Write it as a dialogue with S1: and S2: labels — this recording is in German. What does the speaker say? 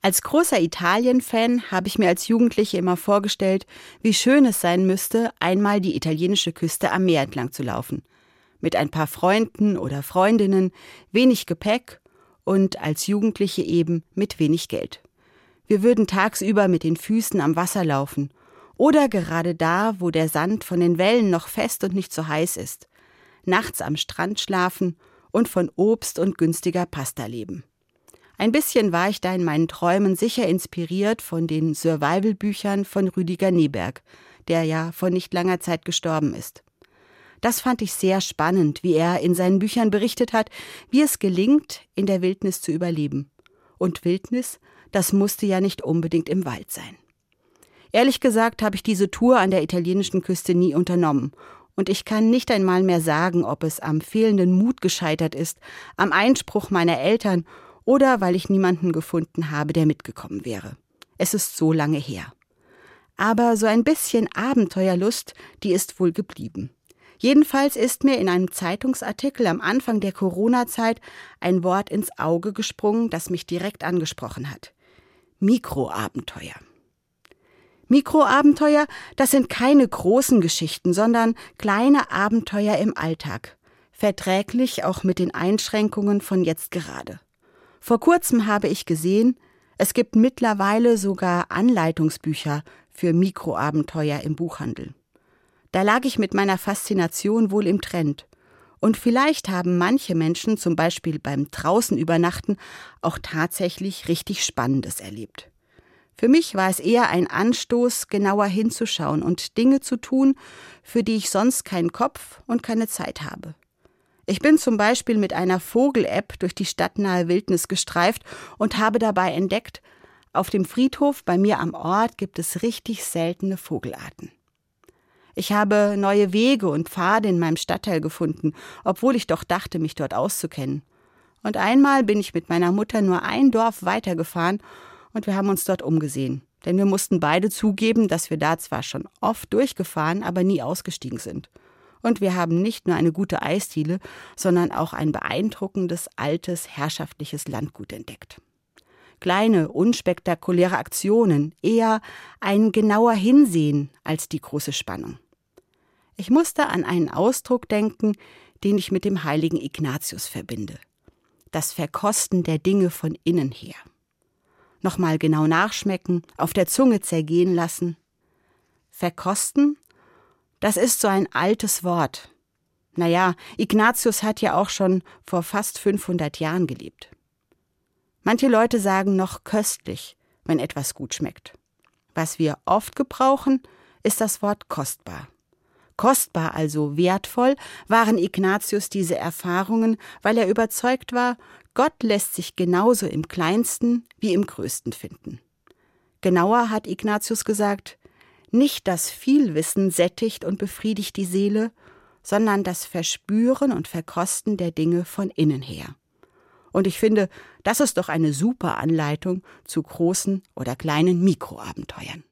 S1: Als großer Italien-Fan habe ich mir als Jugendliche immer vorgestellt, wie schön es sein müsste, einmal die italienische Küste am Meer entlang zu laufen. Mit ein paar Freunden oder Freundinnen, wenig Gepäck und als Jugendliche eben mit wenig Geld. Wir würden tagsüber mit den Füßen am Wasser laufen oder gerade da, wo der Sand von den Wellen noch fest und nicht so heiß ist. Nachts am Strand schlafen und von Obst und günstiger Pasta leben. Ein bisschen war ich da in meinen Träumen sicher inspiriert von den Survival-Büchern von Rüdiger Neberg, der ja vor nicht langer Zeit gestorben ist. Das fand ich sehr spannend, wie er in seinen Büchern berichtet hat, wie es gelingt, in der Wildnis zu überleben. Und Wildnis, das musste ja nicht unbedingt im Wald sein. Ehrlich gesagt habe ich diese Tour an der italienischen Küste nie unternommen. Und ich kann nicht einmal mehr sagen, ob es am fehlenden Mut gescheitert ist, am Einspruch meiner Eltern oder weil ich niemanden gefunden habe, der mitgekommen wäre. Es ist so lange her. Aber so ein bisschen Abenteuerlust, die ist wohl geblieben. Jedenfalls ist mir in einem Zeitungsartikel am Anfang der Corona-Zeit ein Wort ins Auge gesprungen, das mich direkt angesprochen hat. Mikroabenteuer. Mikroabenteuer, das sind keine großen Geschichten, sondern kleine Abenteuer im Alltag. Verträglich auch mit den Einschränkungen von jetzt gerade. Vor kurzem habe ich gesehen, es gibt mittlerweile sogar Anleitungsbücher für Mikroabenteuer im Buchhandel. Da lag ich mit meiner Faszination wohl im Trend. Und vielleicht haben manche Menschen zum Beispiel beim Draußenübernachten auch tatsächlich richtig Spannendes erlebt. Für mich war es eher ein Anstoß, genauer hinzuschauen und Dinge zu tun, für die ich sonst keinen Kopf und keine Zeit habe. Ich bin zum Beispiel mit einer Vogel-App durch die stadtnahe Wildnis gestreift und habe dabei entdeckt, auf dem Friedhof bei mir am Ort gibt es richtig seltene Vogelarten. Ich habe neue Wege und Pfade in meinem Stadtteil gefunden, obwohl ich doch dachte, mich dort auszukennen. Und einmal bin ich mit meiner Mutter nur ein Dorf weitergefahren und wir haben uns dort umgesehen. Denn wir mussten beide zugeben, dass wir da zwar schon oft durchgefahren, aber nie ausgestiegen sind. Und wir haben nicht nur eine gute Eisdiele, sondern auch ein beeindruckendes, altes, herrschaftliches Landgut entdeckt. Kleine, unspektakuläre Aktionen, eher ein genauer Hinsehen als die große Spannung. Ich musste an einen Ausdruck denken, den ich mit dem heiligen Ignatius verbinde. Das Verkosten der Dinge von innen her. Nochmal genau nachschmecken, auf der Zunge zergehen lassen. Verkosten? Das ist so ein altes Wort. Naja, Ignatius hat ja auch schon vor fast 500 Jahren gelebt. Manche Leute sagen noch köstlich, wenn etwas gut schmeckt. Was wir oft gebrauchen, ist das Wort kostbar. Kostbar, also wertvoll, waren Ignatius diese Erfahrungen, weil er überzeugt war, Gott lässt sich genauso im Kleinsten wie im Größten finden. Genauer hat Ignatius gesagt, nicht das Vielwissen sättigt und befriedigt die Seele, sondern das Verspüren und Verkosten der Dinge von innen her. Und ich finde, das ist doch eine super Anleitung zu großen oder kleinen Mikroabenteuern.